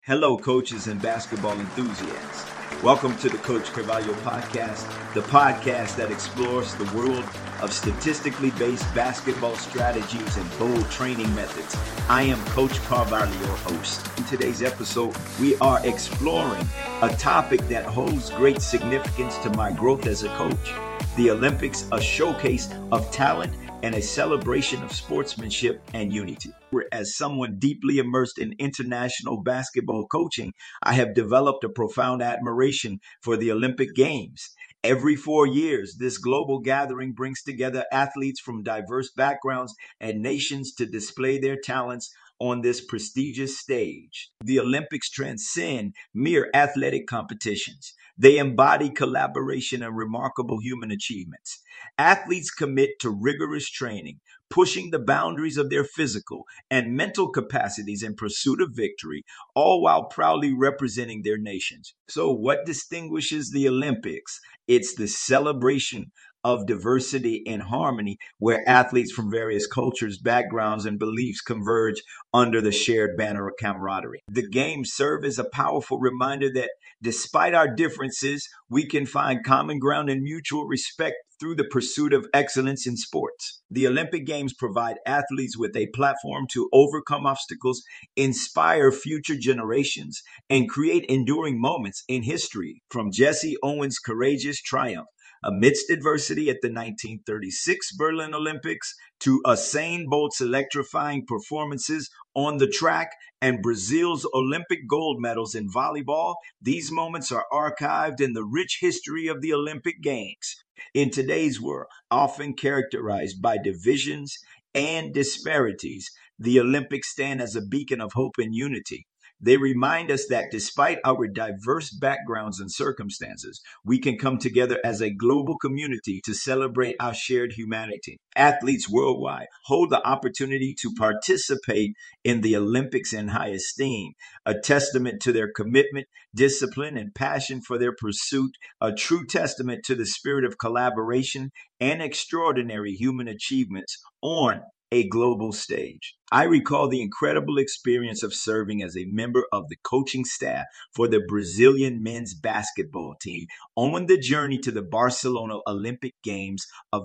Hello, coaches and basketball enthusiasts. Welcome to the Coach Carvalho podcast, the podcast that explores the world of statistically based basketball strategies and bold training methods. I am Coach Carvalho, your host. In today's episode, we are exploring a topic that holds great significance to my growth as a coach. The Olympics, a showcase of talent and a celebration of sportsmanship and unity. As someone deeply immersed in international basketball coaching, I have developed a profound admiration for the Olympic Games. Every 4 years, this global gathering brings together athletes from diverse backgrounds and nations to display their talents on this prestigious stage. The Olympics transcend mere athletic competitions. They embody collaboration and remarkable human achievements. Athletes commit to rigorous training, pushing the boundaries of their physical and mental capacities in pursuit of victory, all while proudly representing their nations. So, what distinguishes the Olympics? It's the celebration of diversity and harmony, where athletes from various cultures, backgrounds, and beliefs converge under the shared banner of camaraderie. The games serve as a powerful reminder that despite our differences, we can find common ground and mutual respect through the pursuit of excellence in sports. The Olympic Games provide athletes with a platform to overcome obstacles, inspire future generations, and create enduring moments in history. From Jesse Owens' courageous triumph amidst adversity at the 1936 Berlin Olympics to Usain Bolt's electrifying performances on the track and Brazil's Olympic gold medals in volleyball, these moments are archived in the rich history of the Olympic Games. In today's world, often characterized by divisions and disparities, the Olympics stand as a beacon of hope and unity. They remind us that despite our diverse backgrounds and circumstances, we can come together as a global community to celebrate our shared humanity. Athletes worldwide hold the opportunity to participate in the Olympics in high esteem, a testament to their commitment, discipline, and passion for their pursuit, a true testament to the spirit of collaboration and extraordinary human achievements on a global stage. I recall the incredible experience of serving as a member of the coaching staff for the Brazilian men's basketball team on the journey to the Barcelona Olympic Games of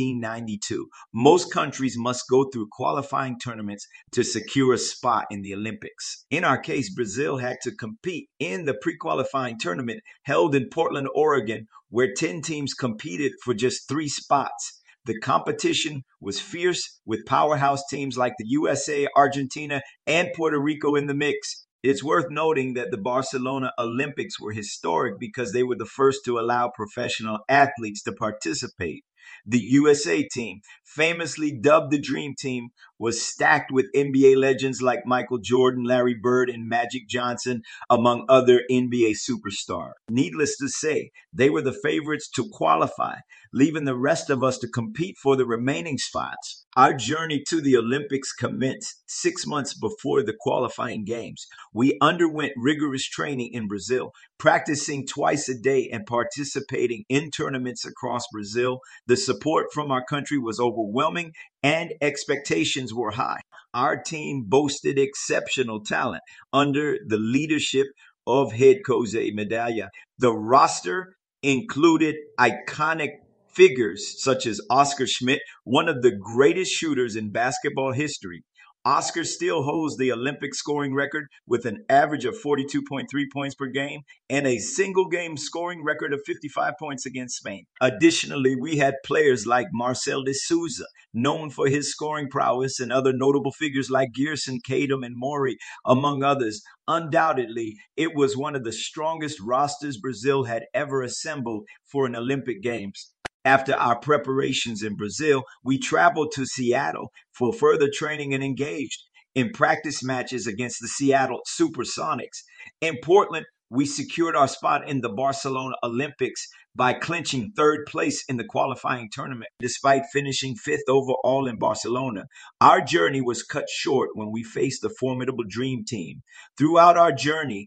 1992. Most countries must go through qualifying tournaments to secure a spot in the Olympics. In our case, Brazil had to compete in the pre-qualifying tournament held in Portland, Oregon, where 10 teams competed for just 3 spots. The competition was fierce, with powerhouse teams like the USA, Argentina, and Puerto Rico in the mix. It's worth noting that the Barcelona Olympics were historic because they were the first to allow professional athletes to participate. The USA team, famously dubbed the Dream Team, was stacked with NBA legends like Michael Jordan, Larry Bird, and Magic Johnson, among other NBA superstars. Needless to say, they were the favorites to qualify, leaving the rest of us to compete for the remaining spots. Our journey to the Olympics commenced 6 months before the qualifying games. We underwent rigorous training in Brazil, practicing twice a day and participating in tournaments across Brazil. The support from our country was overwhelming and expectations were high. Our team boasted exceptional talent under the leadership of head coach Medalha. The roster included iconic figures such as Oscar Schmidt, one of the greatest shooters in basketball history. Oscar still holds the Olympic scoring record with an average of 42.3 points per game and a single game scoring record of 55 points against Spain. Additionally, we had players like Marcel de Souza, known for his scoring prowess, and other notable figures like Gerson, Kadum, and Maury, among others. Undoubtedly, it was one of the strongest rosters Brazil had ever assembled for an Olympic Games. After our preparations in Brazil, we traveled to Seattle for further training and engaged in practice matches against the Seattle Supersonics. In Portland, we secured our spot in the Barcelona Olympics by clinching 3rd place in the qualifying tournament. Despite finishing 5th overall in Barcelona, our journey was cut short when we faced the formidable Dream Team. Throughout our journey,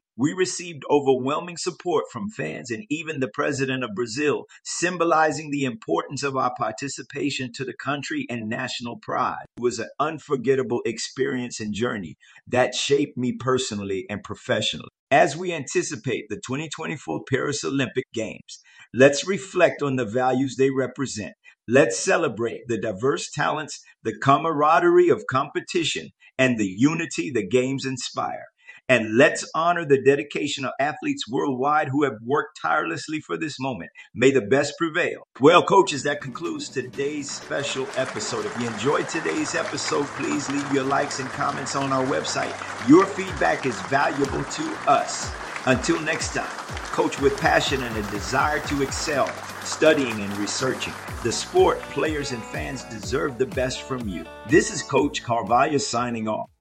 We received overwhelming support from fans and even the president of Brazil, symbolizing the importance of our participation to the country and national pride. It was an unforgettable experience and journey that shaped me personally and professionally. As we anticipate the 2024 Paris Olympic Games, let's reflect on the values they represent. Let's celebrate the diverse talents, the camaraderie of competition, and the unity the games inspire. And let's honor the dedication of athletes worldwide who have worked tirelessly for this moment. May the best prevail. Well, coaches, that concludes today's special episode. If you enjoyed today's episode, please leave your likes and comments on our website. Your feedback is valuable to us. Until next time, coach with passion and a desire to excel, studying and researching. The sport, players, and fans deserve the best from you. This is Coach Carvalho signing off.